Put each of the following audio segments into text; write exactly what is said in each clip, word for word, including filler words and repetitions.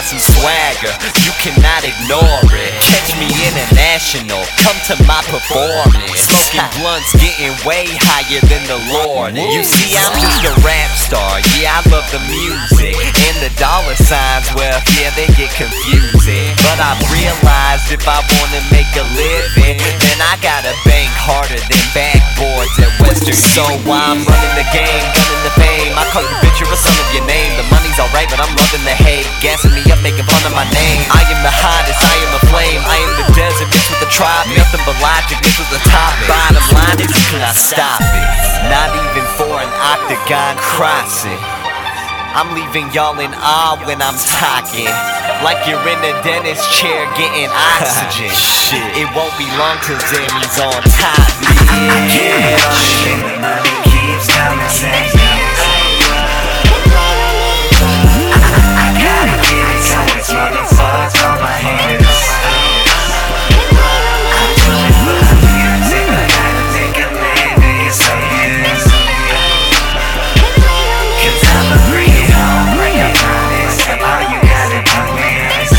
some swagger, you cannot ignore it. Catch me international, come to my performance. Smoking blunts, getting way higher than the Lord. You see, I'm just a rap star, yeah, I love the music. And the dollar signs, well, yeah, they get confusing. But I realized if I wanna make a living, then I gotta bank harder than backboards at Western. So I'm running the game, running the fame. I call you bitch, you're a son of your name. The money's alright, but I'm loving the hate. Gassing me up, making fun of my name. I am the hottest, I am the flame. I am the desert mixed with the tropics. Nothing but logic mixed with the topic. Bottom line is you cannot stop it. Not even for an octagon crossing. I'm leaving y'all in awe when I'm talking, like you're in a dentist chair getting oxygen. Shit, it won't be long till Zemmy's on top. Yeah, the money keeps coming, say I gotta get it, so it's motherfuckers on my hands. I do it for the music, I gotta make a living, yes I is. Cause I'ma bring it home, bring it honest, and all you gotta do is.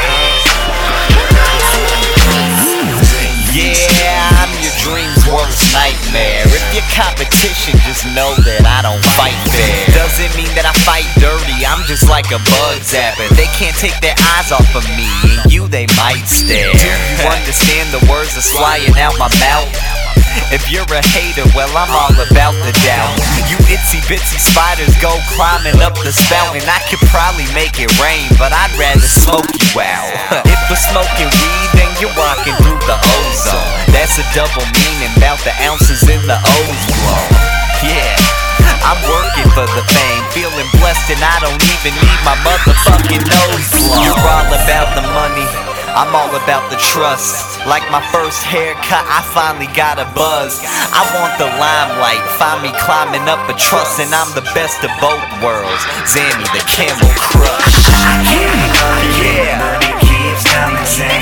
Yeah, I'm your dream's worst nightmare. If your competition, just know that I don't fight fair. Doesn't mean that I fight dirty, I'm just like a bug zapper. They can't take their eyes off of me, and you they might stare. Do you understand the words that's flying out my mouth? If you're a hater, well I'm all about the doubt. You itsy bitsy spiders go climbing up the spout, and I could probably make it rain, but I'd rather smoke you out. If we're smoking weed, then you're walking through the ozone. That's a double meaning about the ounces in the O's blow. Yeah, I'm working for the fame, feeling blessed and I don't even need my motherfucking nose blown. You're all about the money, I'm all about the trust. Like my first haircut, I finally got a buzz. I want the limelight, find me climbing up a truss, and I'm the best of both worlds. Zanny the Camel Crush. I can't go, yeah, money keeps coming, say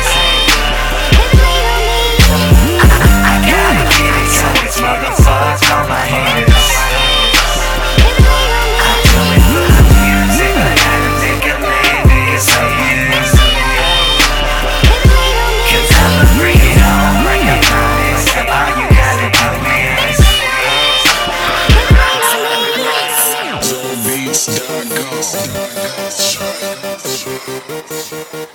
I gotta get it, so it's motherfuckers on my hands. I do it for the music, I gotta make a living, yes I is. Cause I'ma bring it home, bring it honest, and all you gotta do is. Beats dot com